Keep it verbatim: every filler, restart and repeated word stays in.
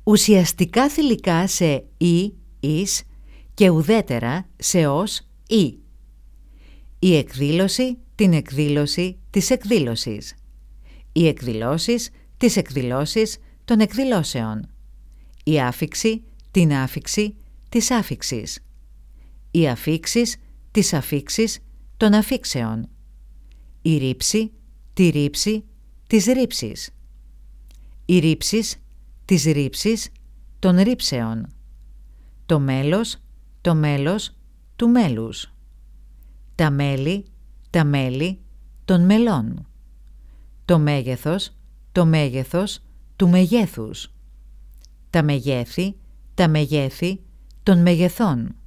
ουσιαστικά θηλυκά σε «η», «εις» και ουδέτερα σε «ως», «η». Η εκδήλωση, την εκδήλωση της εκδήλωσης. Οι εκδηλώσεις, τις εκδηλώσεις των εκδηλώσεων. Η άφιξη, την άφιξη της άφιξης. Οι αφίξεις, τις αφίξεις των αφίξεων. Η ρήψη, τη ρήψη της ρήψης. Οι ρήψεις, τις ρήψεις των ρήψεων. Το μέλος, το μέλος του μέλους. Τα μέλη, τα μέλη των μελών. Το μέγεθος, το μέγεθος του μεγέθους. Τα μεγέθη, τα μεγέθη των μεγεθών.